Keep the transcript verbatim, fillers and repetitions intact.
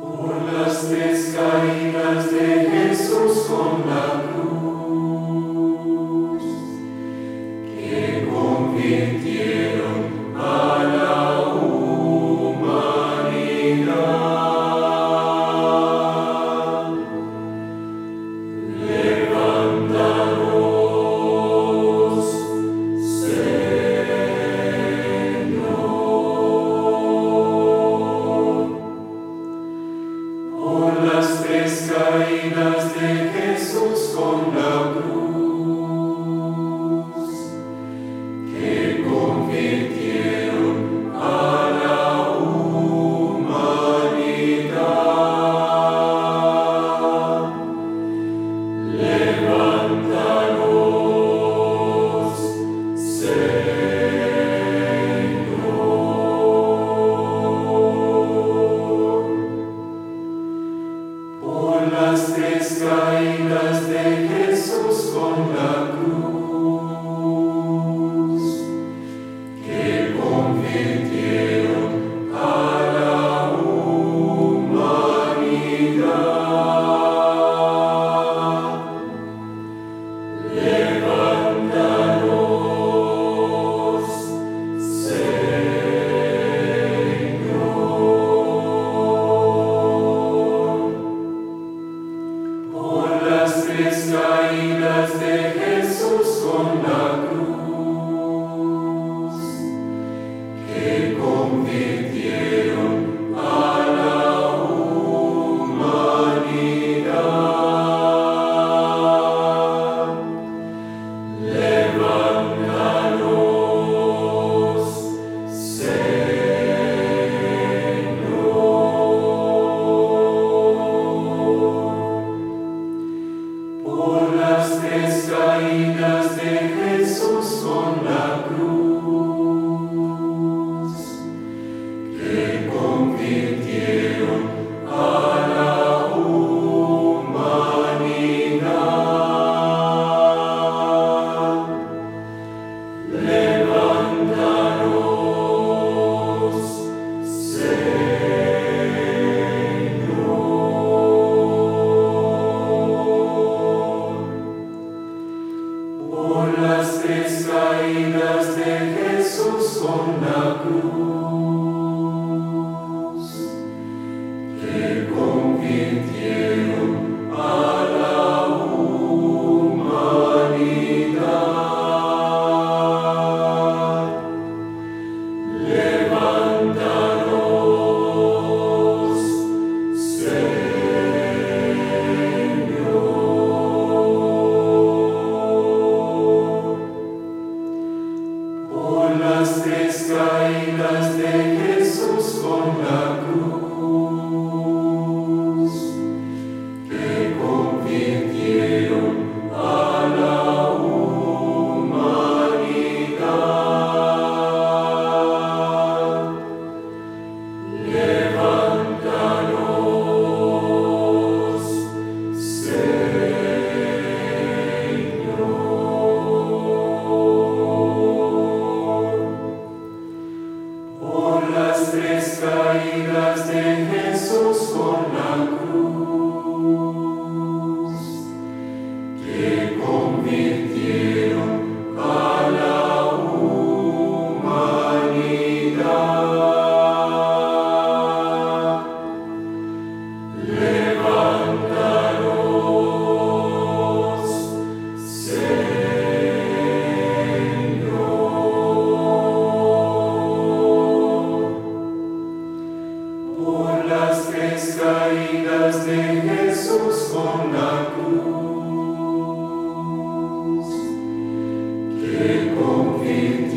Por las tres caídas de Jesús con la cruz, que convirtieron a la humanidad. Levántanos, Señor. Por las tres caídas de Jesús con la cruz, que convirtieron a la humanidad. Levántanos, Señor. Por las tres caídas de Jesús con la cruz, que convirtieron a la humanidad. Levántanos, Señor. Por las tres caídas de Jesús con la cruz, que convirtieron a la humanidad. Levántanos, Señor. Por las tres caídas de Jesús con la cruz, que convirtieron a la humanidad. Levántanos, Señor. Por las tres caídas de Jesús con la cruz, que convirtieron a la humanidad. Levántanos, Señor. Por las tres caídas de Jesús con la cruz, que convirtieron a la humanidad. Levántanos, Señor. Por las tres caídas de Jesús con la cruz, que convirtieron a la humanidad. Levántanos, Señor. Por las tres caídas de Jesús con la cruz, que convirtieron